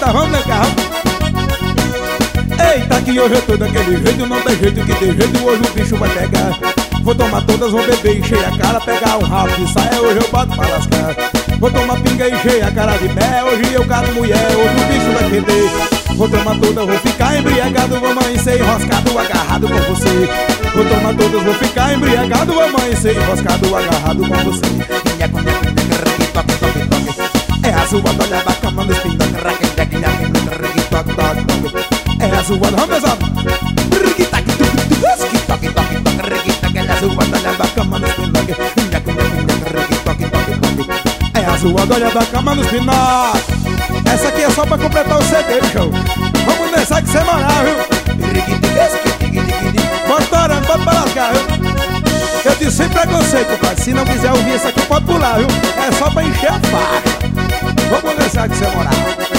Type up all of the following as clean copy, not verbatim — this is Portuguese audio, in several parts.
dançar, vamos dançar. Eita, que hoje eu tô daquele jeito, não tem jeito que tem jeito, hoje o bicho vai pegar. Vou tomar todas, vou beber, encher a cara, pegar um rabo de saia, hoje eu boto pra lascar. Vou tomar pinga e encher a cara de mel, hoje eu cato mulher, hoje o bicho vai perder. Vou tomar todas, vou ficar embriagado, vou amanhecer enroscado, agarrado com você. Vou tomar todas, vou ficar embriagado, vou amanhecer enroscado, agarrado com você. É a sua olha da cama no espinho, é a sua, vamos pesado. É a sua olha da cama nos pinóquis. Essa aqui é só pra completar o CD, show. Vamos dançar que cê morar, viu? Motorando, pode pra lascar, viu? Eu disse sem preconceito, pai. Se não quiser ouvir isso aqui, pode pular, viu? É só pra encher a faixa. Vamos dançar que cê morar.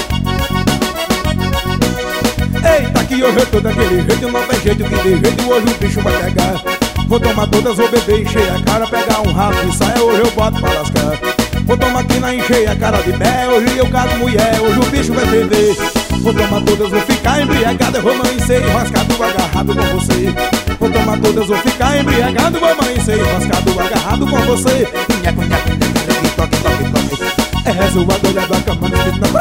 Eita, que hoje eu tô daquele jeito, não tem jeito que dê jeito, hoje o bicho vai pegar. Vou tomar todas, vou beber, encher a cara, pegar um rabo de saia, hoje eu boto pra lascar. Vou tomar quina, encher a cara de mel, hoje eu caso mulher, hoje o bicho vai beber. Vou tomar todas, vou ficar embriagado, eu vou amanhecer enroscado, agarrado com você. Vou tomar todas, vou ficar embriagado, vou amanhecer enroscado, agarrado com você. É a sua dolha da cama no espinho.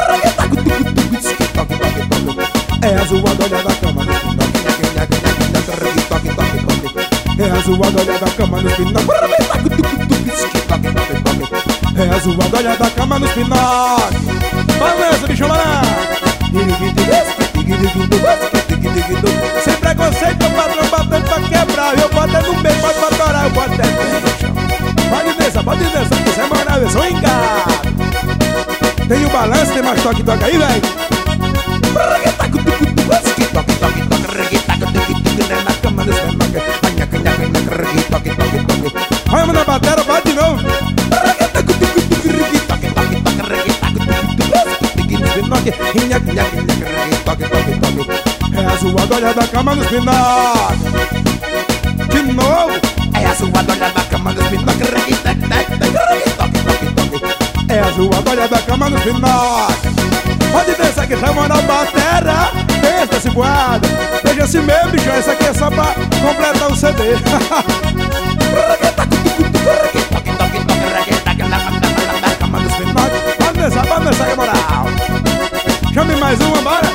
É a sua dolha da cama no espinho. É a sua dolha da cama no espinho. É a sua dolha da cama nos pinóquis. Balança, bicho lá. Sem preconceito, o patrão batendo pra quebrar. Eu boto no meio, pode patorar, eu boto no chão. Pode dançar, que você é moral, eu sou engado. Tem o balanço, tem mais toque, toca aí, velho. Vamos na bateria, bate de novo. É a sua dolha da cama nos pinóquis. De novo. É a sua dolha da cama nos pinóquis. É a sua dolha da cama nos pinóquis. Pode dançar que chama na bateria. Pensa se guarda. Veja assim mesmo, bicho. Essa aqui é só pra completar o CD. Vamos dançar, que moral. Chame mais uma, bora.